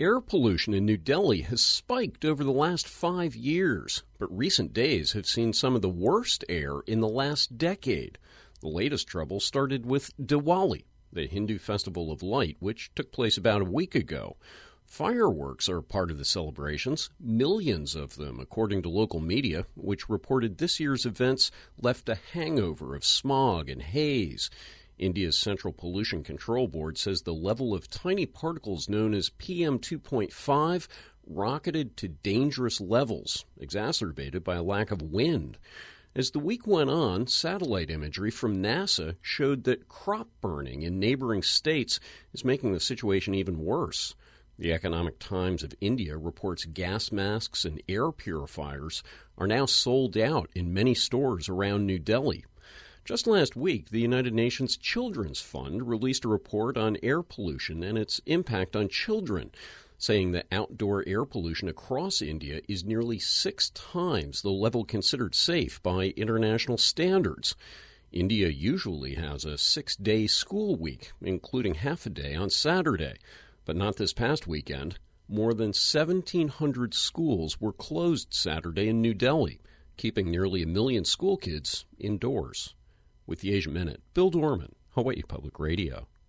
Air pollution in New Delhi has spiked over the last 5 years, but recent days have seen some of the worst air in the last decade. The latest trouble started with Diwali, the Hindu festival of light, which took place about a week ago. Fireworks are part of the celebrations, millions of them, according to local media, which reported this year's events left a hangover of smog and haze. India's Central Pollution Control Board says the level of tiny particles known as PM2.5 rocketed to dangerous levels, exacerbated by a lack of wind. As the week went on, satellite imagery from NASA showed that crop burning in neighboring states is making the situation even worse. The Economic Times of India reports gas masks and air purifiers are now sold out in many stores around New Delhi. Just last week, the United Nations Children's Fund released a report on air pollution and its impact on children, saying that outdoor air pollution across India is nearly 6 times the level considered safe by international standards. India usually has a 6-day school week, including half a day on Saturday, but not this past weekend. More than 1,700 schools were closed Saturday in New Delhi, keeping nearly 1 million school kids indoors. With the Asia Minute, Bill Dorman, Hawaii Public Radio.